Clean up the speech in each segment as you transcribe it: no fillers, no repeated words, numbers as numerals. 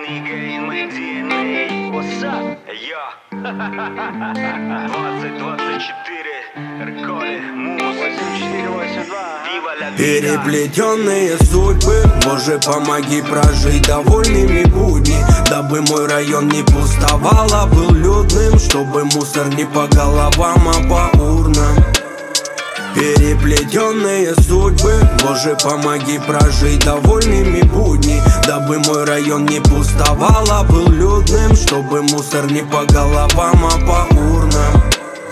Nigga in my DNA. What's up? Yo. 2024. Рколи, Муз. 8482. Переплетенные судьбы, Боже, помоги прожить довольными будни, дабы мой район не пустовал, а был людным, чтобы мусор не по головам, а по урнам. Переплетенные судьбы, Боже, помоги прожить довольными будни, дабы мой район не пустовал, а был людным, чтобы мусор не по головам, а по урнам.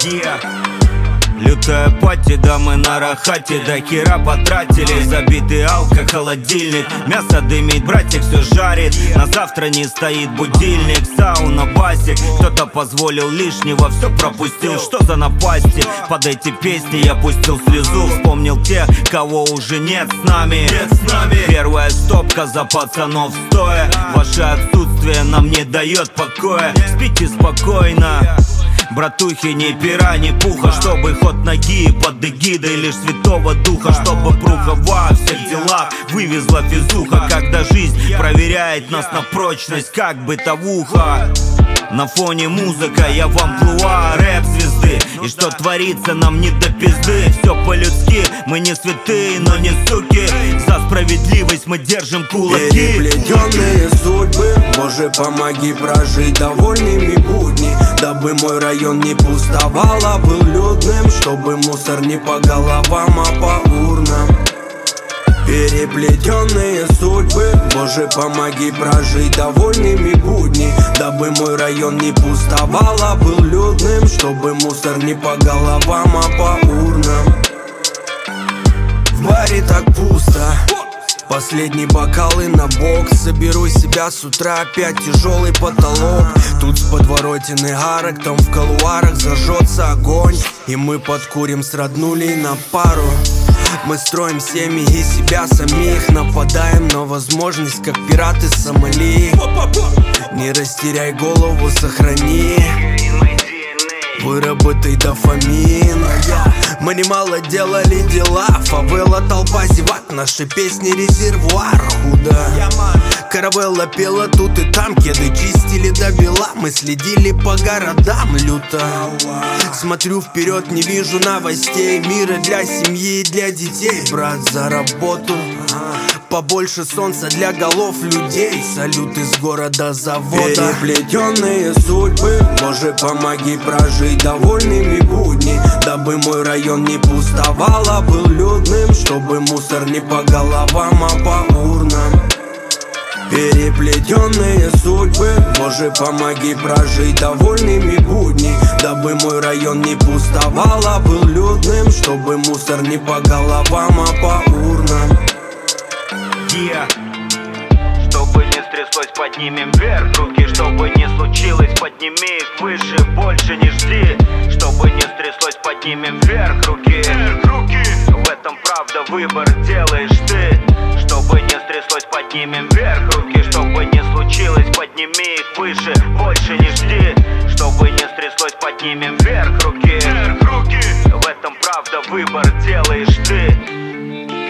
Лютая пати, да мы на рахате, до хера потратили. Забитый алко, холодильник, мясо дымит, братик все жарит. На завтра не стоит будильник, сауна, басик. Кто-то позволил лишнего, все пропустил, что за напасти. Под эти песни я пустил слезу, вспомнил тех, кого уже нет с нами. Первая стопка за пацанов стоя. Ваше отсутствие нам не дает покоя. Спите спокойно, братухи, ни пера, ни пуха, чтобы ход ноги под эгидой лишь Святого Духа, чтобы пруха во всех делах вывезла физуха, когда жизнь проверяет нас на прочность, как бытовуха. На фоне музыка, я в амплуа рэп-звезды, и что творится нам не до пизды. Все по-людски, мы не святые, но не суки. За справедливость мы держим кулаки. Переплетенные судьбы, Боже, помоги прожить довольными будни, дабы мой район не пустовал, а был людным, чтобы мусор не по головам, а по урнам. Переплетенные судьбы, Боже, помоги прожить довольными будни, дабы мой район не пустовал, а был людным, чтобы мусор не по головам, а по урнам. В баре так пусто, последний бокал и на бок. Соберу себя с утра, опять тяжелый потолок. Тут с подворотен арок, там в колуарах зажжется огонь, и мы подкурим с роднулей на пару. Мы строим семьи и себя самих, нападаем на возможность, как пираты Сомали. Не растеряй голову, сохрани, выработай дофамин. Мы немало делали дела, фавела, толпа зевак, наши песни резервуар худо. Каравелла пела тут и там, кеды чистили до бела. Мы следили по городам люто. Смотрю вперед, не вижу новостей. Мира для семьи и для детей, брат, за работу. Побольше солнца для голов людей. Салют из города завода. Переплетенные судьбы, Боже, помоги прожить довольными будни, дабы мой район не пустовал, а был людным, чтобы мусор не по головам, а по урнам. Переплетенные судьбы, Боже, помоги прожить довольными будни, дабы мой район не пустовал, а был людным, чтобы мусор не по головам, а по урнам. Чтобы не стряслось, поднимем вверх руки. Чтобы не случилось, подними их выше, больше не жди. Чтобы не стряслось, поднимем вверх руки. В этом правда выбор делаешь ты. Чтобы не стряслось, поднимем вверх руки. Чтобы не случилось, подними их выше, больше не жди. Чтобы не стряслось, поднимем вверх руки. В этом правда выбор делаешь ты.